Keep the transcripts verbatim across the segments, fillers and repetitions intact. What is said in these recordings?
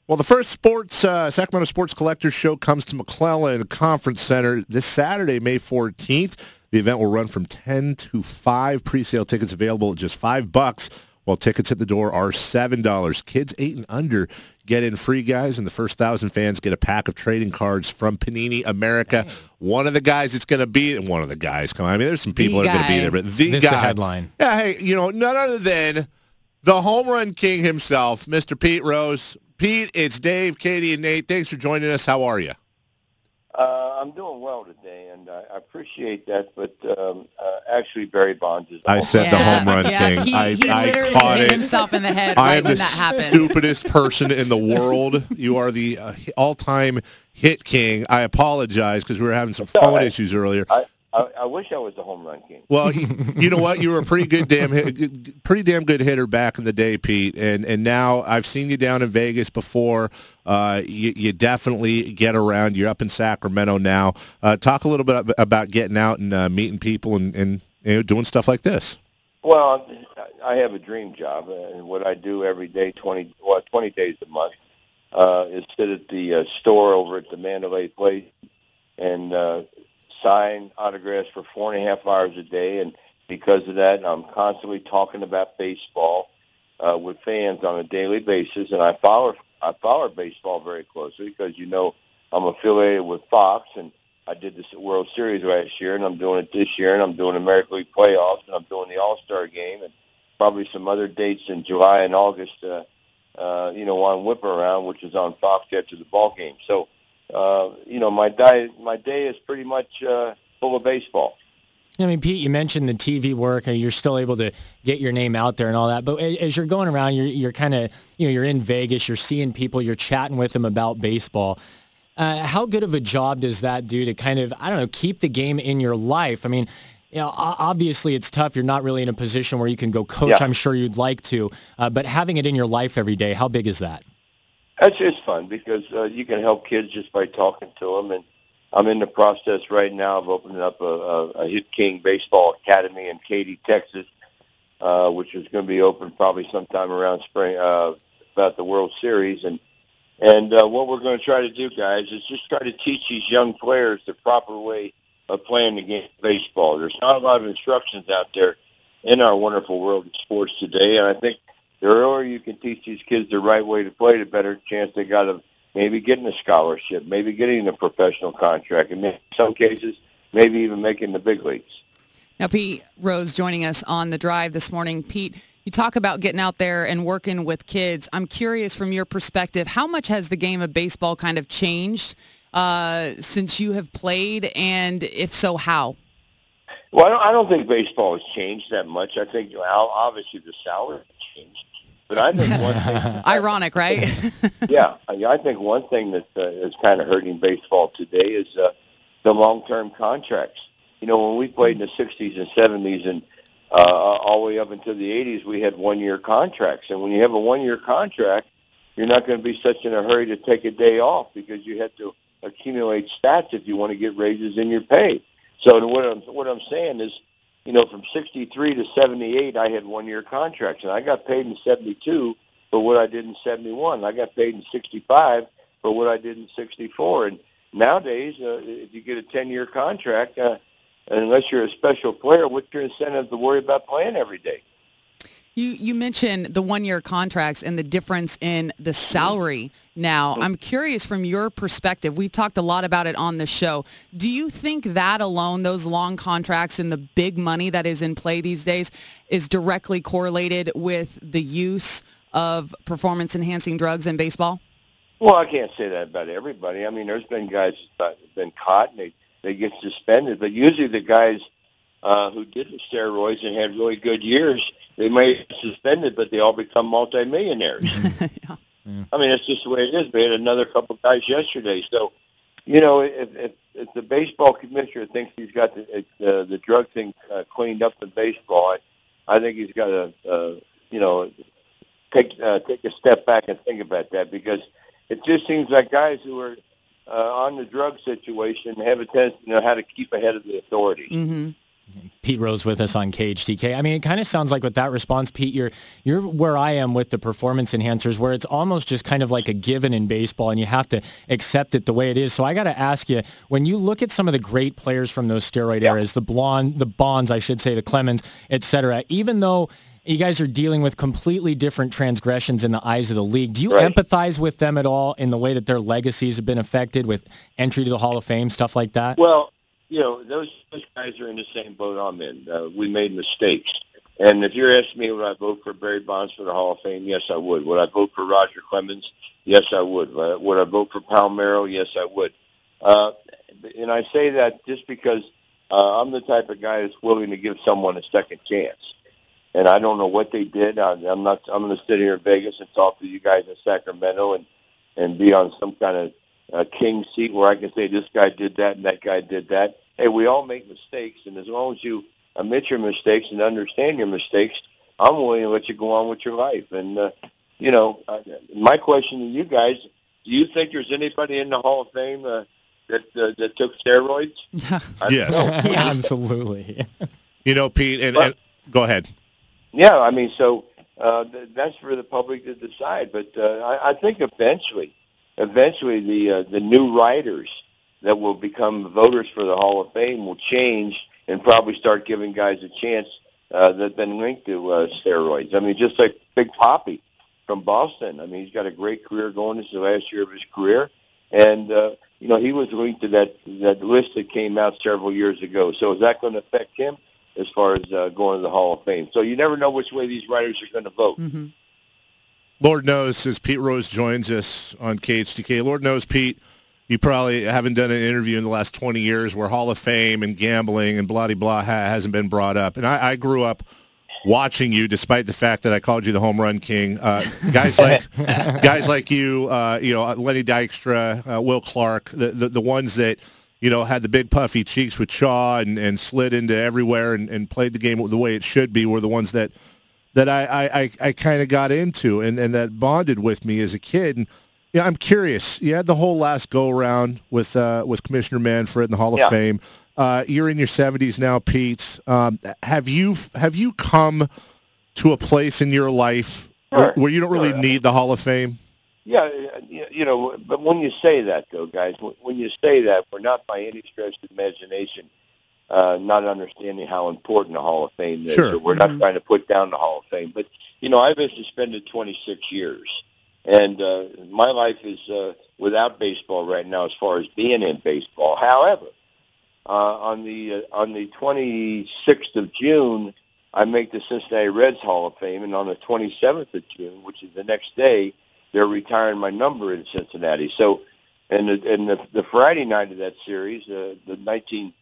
Well, the first sports uh, Sacramento Sports Collectors Show comes to McClellan Conference Center this Saturday, May fourteenth. The event will run from ten to five. Pre-sale tickets available at just five bucks, while tickets at the door are seven dollars. Kids eight and under get in free, guys, and the first thousand fans get a pack of trading cards from Panini America. Dang. One of the guys it's going to be, and one of the guys, come on, I mean, there's some people the that are going to be there, but the this guy. The headline. Yeah, hey, you know, none other than the home run king himself, Mister Pete Rose. Pete, it's Dave, Katie, and Nate. Thanks for joining us. How are you? Uh, I'm doing well today, and I, I appreciate that. But um, uh, actually, Barry Bonds is. The I said yeah. the home run yeah. king. He, I, he I literally caught hit it. himself in the head I right am when the that happened. stupidest person in the world. You are the uh, all-time hit king. I apologize because we were having some phone right. issues earlier. I, I, I wish I was the home run king. Well, you, you know what? You were a pretty good damn hit, pretty damn good hitter back in the day, Pete. And and now I've seen you down in Vegas before. Uh, you, you definitely get around. You're up in Sacramento now. Uh, talk a little bit about getting out and uh, meeting people and, and you know, doing stuff like this. Well, I have a dream job, and what I do every day, twenty well, twenty days a month, uh, is sit at the uh, store over at the Mandalay Place and uh, sign autographs for four and a half hours a day. And because of that, I'm constantly talking about baseball uh, with fans on a daily basis. And I follow I follow baseball very closely because, you know, I'm affiliated with Fox, and I did the World Series last year, and I'm doing it this year, and I'm doing American League playoffs, and I'm doing the All-Star game, and probably some other dates in July and August, uh, uh, you know, on Whip Around, which is on Fox after the ball game. So, uh, you know, my day, my day is pretty much uh, full of baseball. I mean, Pete, you mentioned the T V work, and you're still able to get your name out there and all that. But as you're going around, you're, you're kind of, you know, you're in Vegas, you're seeing people, you're chatting with them about baseball. Uh, how good of a job does that do to kind of, I don't know, keep the game in your life? I mean, you know, obviously it's tough. You're not really in a position where you can go coach. Yeah. I'm sure you'd like to, uh, but having it in your life every day, how big is that? That's just fun because uh, you can help kids just by talking to them. And I'm in the process right now of opening up a, a, a Hit King Baseball Academy in Katy, Texas, uh, which is going to be open probably sometime around spring, uh, about the World Series. And and uh, what we're going to try to do, guys, is just try to teach these young players the proper way of playing the game of baseball. There's not a lot of instructions out there in our wonderful world of sports today, and I think the earlier you can teach these kids the right way to play, the better chance they got of maybe getting a scholarship, maybe getting a professional contract, and in some cases, maybe even making the big leagues. Now, Pete Rose joining us on The Drive this morning. Pete, you talk about getting out there and working with kids. I'm curious from your perspective, how much has the game of baseball kind of changed uh, since you have played, and if so, how? Well, I don't, I don't think baseball has changed that much. I think, well, obviously, the salary has changed. But I think one thing... Ironic, right? yeah. I, I think one thing that uh, is kind of hurting baseball today is uh, the long-term contracts. You know, when we played in the sixties and seventies and uh, all the way up into the eighties, we had one-year contracts. And when you have a one-year contract, you're not going to be such in a hurry to take a day off because you have to accumulate stats if you want to get raises in your pay. So what I'm, what I'm saying is, you know, from sixty-three to seventy-eight, I had one-year contracts, and I got paid in seventy-two for what I did in seventy-one. I got paid in sixty-five for what I did in sixty-four. And nowadays, uh, if you get a ten-year contract, uh, unless you're a special player, what's your incentive to worry about playing every day? You you mentioned the one-year contracts and the difference in the salary now. I'm curious from your perspective. We've talked a lot about it on the show. Do you think that alone, those long contracts and the big money that is in play these days, is directly correlated with the use of performance-enhancing drugs in baseball? Well, I can't say that about everybody. I mean, there's been guys that have been caught and they, they get suspended, but usually the guys uh, who did the steroids and had really good years, they may be suspended, but they all become multimillionaires. yeah. I mean, that's just the way it is. We had another couple of guys yesterday. So, you know, if, if, if the baseball commissioner thinks he's got the, uh, the drug thing uh, cleaned up in baseball, I, I think he's got to, uh, you know, take uh, take a step back and think about that because it just seems like guys who are uh, on the drug situation have a tendency to know how to keep ahead of the authorities. Mm-hmm. Pete Rose with us on K H T K. I mean, it kind of sounds like with that response, Pete, you're you're where I am with the performance enhancers, where it's almost just kind of like a given in baseball, and you have to accept it the way it is. So I got to ask you, when you look at some of the great players from those steroid yeah. eras, the Blonde, the Bonds, I should say, the Clemens, et cetera, even though you guys are dealing with completely different transgressions in the eyes of the league, do you right. empathize with them at all in the way that their legacies have been affected with entry to the Hall of Fame, stuff like that? Well, you know, those, those guys are in the same boat I'm in. Uh, we made mistakes. And if you're asking me would I vote for Barry Bonds for the Hall of Fame, yes, I would. Would I vote for Roger Clemens? Yes, I would. Uh, would I vote for Palmeiro? Yes, I would. Uh, and I say that just because uh, I'm the type of guy that's willing to give someone a second chance. And I don't know what they did. I, I'm not. I'm going to sit here in Vegas and talk to you guys in Sacramento and, and be on some kind of uh, king seat where I can say this guy did that and that guy did that. Hey, we all make mistakes, and as long as you admit your mistakes and understand your mistakes, I'm willing to let you go on with your life. And, uh, you know, uh, my question to you guys, do you think there's anybody in the Hall of Fame uh, that uh, that took steroids? Yes. Yeah. Absolutely. You know, Pete, and, But- and go ahead. Yeah, I mean, so uh, th- that's for the public to decide. But uh, I, I think eventually, eventually the uh, the new writers that will become voters for the Hall of Fame will change and probably start giving guys a chance uh, that have been linked to uh, steroids. I mean, just like Big Papi from Boston. I mean, he's got a great career going. This is the last year of his career. And, uh, you know, he was linked to that, that list that came out several years ago. So is that going to affect him as far as uh, going to the Hall of Fame? So you never know which way these writers are going to vote. Mm-hmm. Lord knows, as Pete Rose joins us on K H T K, Lord knows, Pete, you probably haven't done an interview in the last twenty years where Hall of Fame and gambling and blah-de-blah ha- hasn't been brought up. And I, I grew up watching you, despite the fact that I called you the home run king. Uh, guys like guys like you, uh, you know, Lenny Dykstra, uh, Will Clark, the, the the ones that, you know, had the big puffy cheeks with Shaw and, and slid into everywhere and, and played the game the way it should be, were the ones that that I, I, I, I kind of got into and, and that bonded with me as a kid. And yeah, I'm curious. You had the whole last go-around with uh, with Commissioner Manfred in the Hall of Yeah. Fame. Uh, you're in your seventies now, Pete. Um, have you have you come to a place in your life Sure. where, where you don't really Sure. need the Hall of Fame? Yeah, uh, you you know, but when you say that, though, guys, when you say that, we're not by any stretch of the imagination uh, not understanding how important the Hall of Fame is. Sure. So we're not trying to put down the Hall of Fame. But, you know, I've been suspended twenty-six years. And uh, my life is uh, without baseball right now as far as being in baseball. However, uh, on the uh, on the twenty-sixth of June, I make the Cincinnati Reds Hall of Fame. And on the twenty-seventh of June, which is the next day, they're retiring my number in Cincinnati. So, and the, and the, the Friday night of that series, uh, the nineteen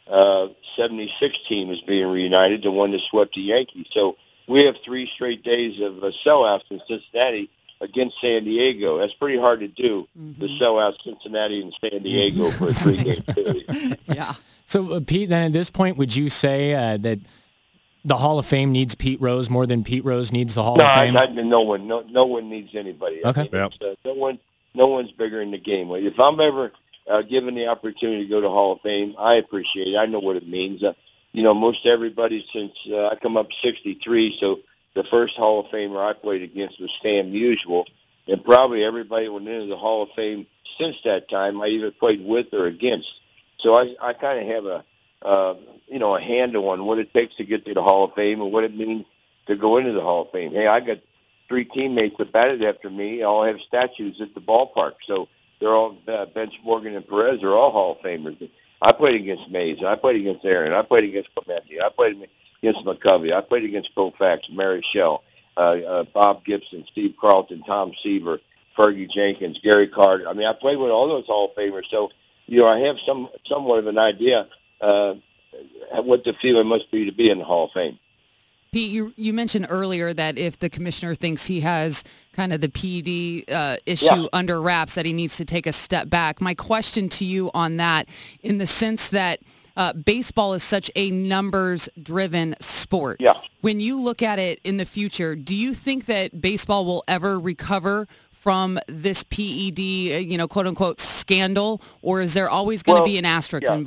seventy-six team is being reunited, the one that swept the Yankees. So we have three straight days of uh, sellouts in Cincinnati against San Diego. That's pretty hard to do, Mm-hmm. to sell out Cincinnati and San Diego for a three-game period. Yeah. So, uh, Pete, then at this point, would you say uh, that the Hall of Fame needs Pete Rose more than Pete Rose needs the Hall No, of I, Fame? I, no one, no, no one needs anybody. I Okay. mean, Yep. it's, uh, no one, no one's bigger in the game. If I'm ever uh, given the opportunity to go to Hall of Fame, I appreciate it. I know what it means. Uh, you know, most everybody since uh, I come up sixty-three, so the first Hall of Famer I played against was Stan Musial, and probably everybody went into the Hall of Fame since that time I either played with or against. So I, I kind of have a, uh, you know, a handle on what it takes to get to the Hall of Fame and what it means to go into the Hall of Fame. Hey, I got three teammates that batted after me. They all have statues at the ballpark. So they're all, uh, Bench, Morgan, and Perez are all Hall of Famers. I played against Mays. I played against Aaron. I played against Clemente. I played against McCovey. I played against Koufax, Mary Shell, uh, uh, Bob Gibson, Steve Carlton, Tom Seaver, Fergie Jenkins, Gary Carter. I mean, I played with all those Hall of Famers. So, you know, I have some somewhat of an idea uh, what the feeling must be to be in the Hall of Fame. Pete, you, you mentioned earlier that if the commissioner thinks he has kind of the P E D uh, issue Yeah. under wraps, that he needs to take a step back. My question to you on that, in the sense that uh, baseball is such a numbers-driven sport. Yeah. When you look at it in the future, do you think that baseball will ever recover from this P E D, uh, you know, quote-unquote, scandal, or is there always going to Well, be an asterisk yeah. involved?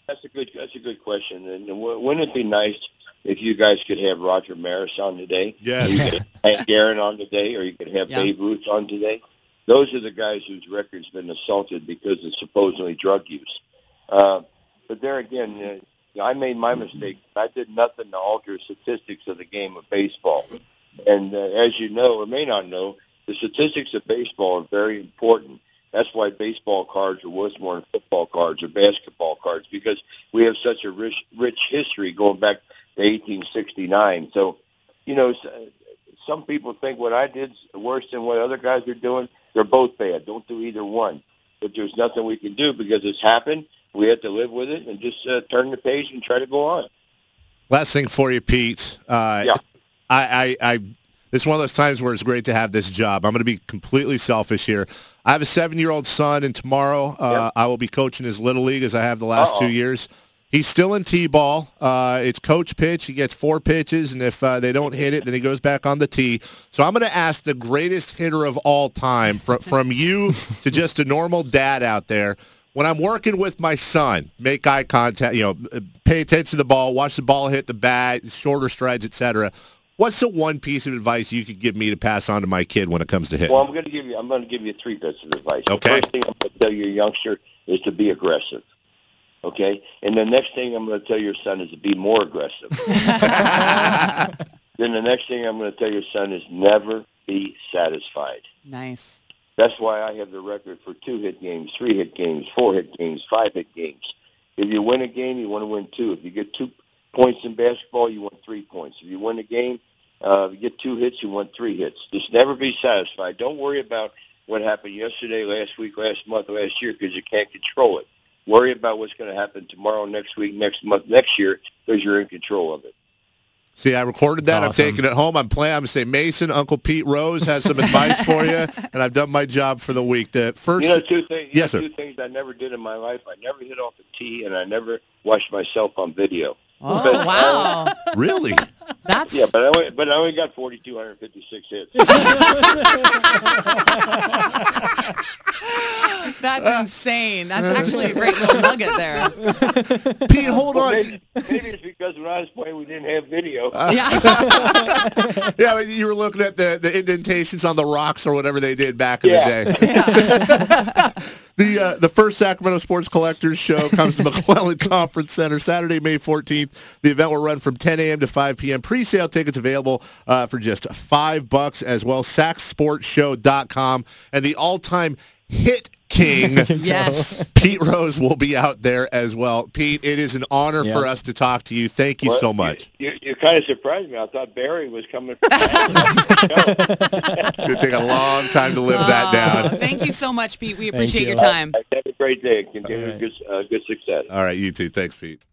that's a good that's a good question. And w- wouldn't it be nice if you guys could have Roger Maris on today? Yes. You could have Hank Aaron on today, or you could have Yeah. Babe Ruth on today. Those are the guys whose record's been assaulted because of supposedly drug use. Uh, but there again, uh, I made my mistake. I did nothing to alter statistics of the game of baseball. And uh, as you know or may not know, the statistics of baseball are very important. That's why baseball cards are worth more than football cards or basketball cards, because we have such a rich, rich history going back to eighteen sixty-nine. So, you know, some people think what I did is worse than what other guys are doing. They're both bad. Don't do either one. But there's nothing we can do because it's happened. We have to live with it and just uh, turn the page and try to go on. Last thing for you, Pete. Uh, Yeah. I, I, I, this is one of those times where it's great to have this job. I'm going to be completely selfish here. I have a seven-year-old son, and tomorrow uh, Yep. I will be coaching his little league as I have the last Uh-oh. two years. He's still in T-ball. Uh, it's coach pitch. He gets four pitches, and if uh, they don't hit it, then he goes back on the tee. So I'm going to ask the greatest hitter of all time, from, from you to just a normal dad out there. When I'm working with my son, make eye contact, you know, pay attention to the ball, watch the ball hit the bat, shorter strides, et cetera. What's the one piece of advice you could give me to pass on to my kid when it comes to hitting? Well, I'm going to give you. I'm going to give you three bits of advice. Okay. The first thing I'm going to tell your youngster is to be aggressive. Okay, and the next thing I'm going to tell your son is to be more aggressive. Then the next thing I'm going to tell your son is never be satisfied. Nice. That's why I have the record for two-hit games, three-hit games, four-hit games, five-hit games. If you win a game, you want to win two. If you get two points in basketball, you want three points. If you win a game, uh, you get two hits, you want three hits. Just never be satisfied. Don't worry about what happened yesterday, last week, last month, last year, because you can't control it. Worry about what's going to happen tomorrow, next week, next month, next year, because you're in control of it. See, I recorded that. That's awesome. I'm taking it home. I'm playing. I'm going to say, Mason, Uncle Pete Rose has some advice for you, and I've done my job for the week. The first, You know, two things. You Yes, know, sir. two things I never did in my life. I never hit off the tee, and I never watched myself on video. Oh, wow. really? That's Yeah, but I only, but I only got four thousand two hundred fifty-six hits. that's insane. That's actually a great little nugget there. Pete, hold Well, on. maybe, maybe it's because when I was playing, we didn't have video. Yeah. Yeah, but you were looking at the, the indentations on the rocks or whatever they did back in Yeah. the day. The uh, the first Sacramento Sports Collectors Show comes to McClellan Conference Center Saturday, May fourteenth. The event will run from ten a.m. to five p.m. Pre-sale tickets available uh, for just five bucks as well. sac sports show dot com. And the all-time hit king, Yes. Pete Rose, will be out there as well. Pete, it is an honor Yeah. for us to talk to you. Thank you Well, so much. You, you, you kind of surprised me. I thought Barry was coming. From It's going to take a long time to live that Oh, down. thank you so much, Pete. We appreciate you. your time. Have a great day. Continue All right. good, uh, good success. All right, you too. Thanks, Pete.